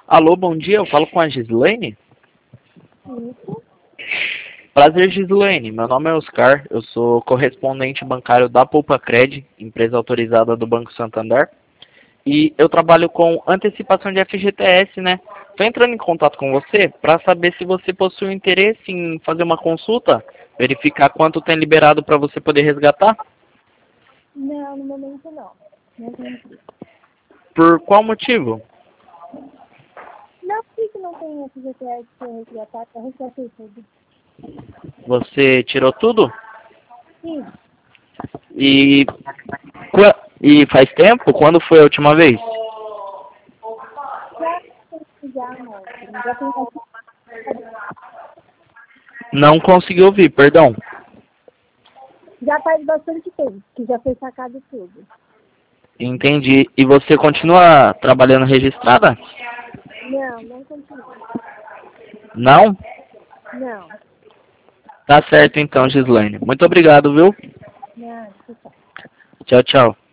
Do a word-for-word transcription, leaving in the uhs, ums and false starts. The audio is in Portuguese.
Alô, bom dia, eu falo com a Gislaine? Isso. Prazer, Gislaine. Meu nome é Oscar, eu sou correspondente bancário da Poupa-Cred, empresa autorizada do Banco Santander. E eu trabalho com antecipação de F G T S, né? Estou entrando em contato com você para saber se você possui interesse em fazer uma consulta, verificar quanto tem liberado para você poder resgatar. Não, no momento não. Não tem. Por qual motivo? Não, por que não tem F G T S para resgatar? Eu resgatei tudo. Você tirou tudo? Sim, E, qua- e faz tempo? Quando foi a última vez? já tem já, moço. Já tem bastante. Não consegui ouvir, perdão. Já faz bastante tempo que já foi sacado tudo. Entendi. E você continua trabalhando registrada? Não, não continua. Não? Não, Tá certo então, Gislaine. Muito obrigado, viu? não, não. Tchau, tchau.